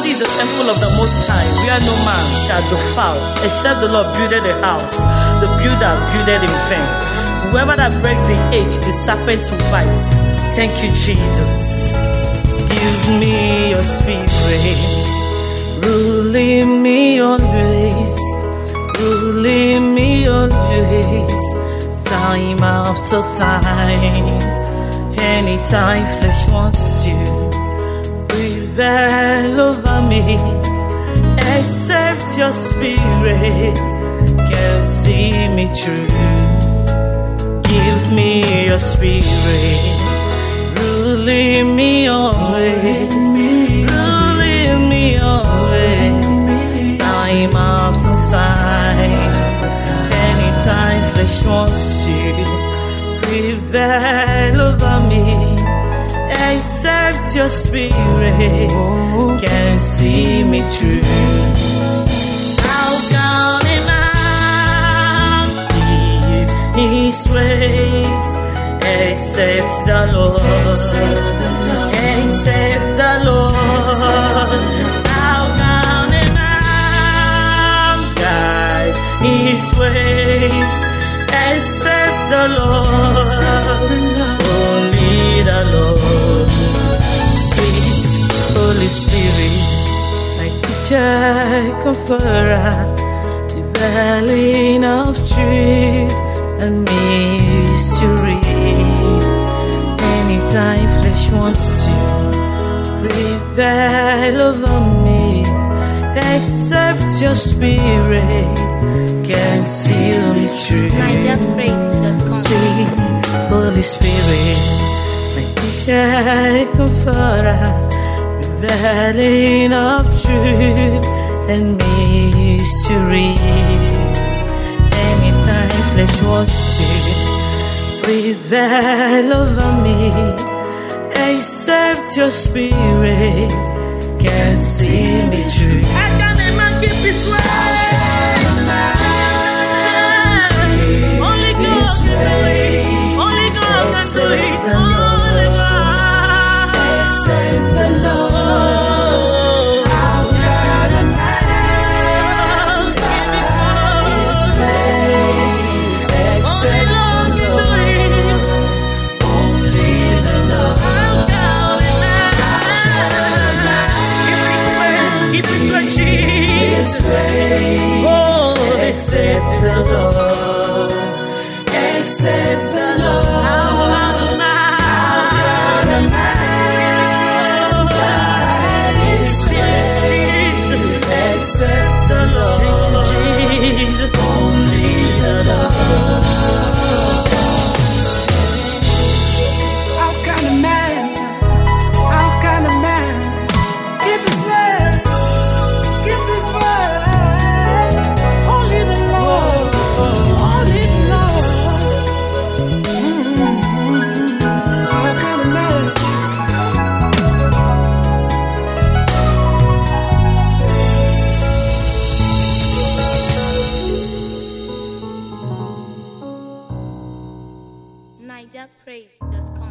body is the temple of the Most High, where no man shall defile, except the Lord builded a house, the builder builded in vain. Whoever that break the edge, the serpent will bite. Thank you, Jesus. Give me your spirit, ruling me always, ruling me always, time after time. Anytime flesh wants to prevail over me, except your spirit can see me through. Give me your spirit, ruling me always, ruling me always, time after time. Anytime flesh wants to prevail over me, except your spirit can see me through. How can a man keep his ways except the Lord? Except the Lord. How can a man guide his ways except the Lord? Only the Lord. Sweet Holy Spirit, my teacher, comforter, the valley of truth and mystery. Anytime flesh wants to prevail over me, except your spirit can seal me true. Sweet Holy Spirit, my teacher, comforter, revealing of truth and mystery. Anytime flesh wants to prevail over me, except your spirit can see me through. I can't even keep his word. Only God can do it. Only God can do it. Only God. Except the Lord. How can a man guide his ways except the Lord? Only the Lord. How can a man keep his way, his ways, oh, except the Lord? Except the Lord. How can a man guide his ways except the Lord? Thank you, Jesus. Only the Lord. How can a man keep his word? Keep his word. Only the Lord. Only the Lord. How can a man? NigerPraise.com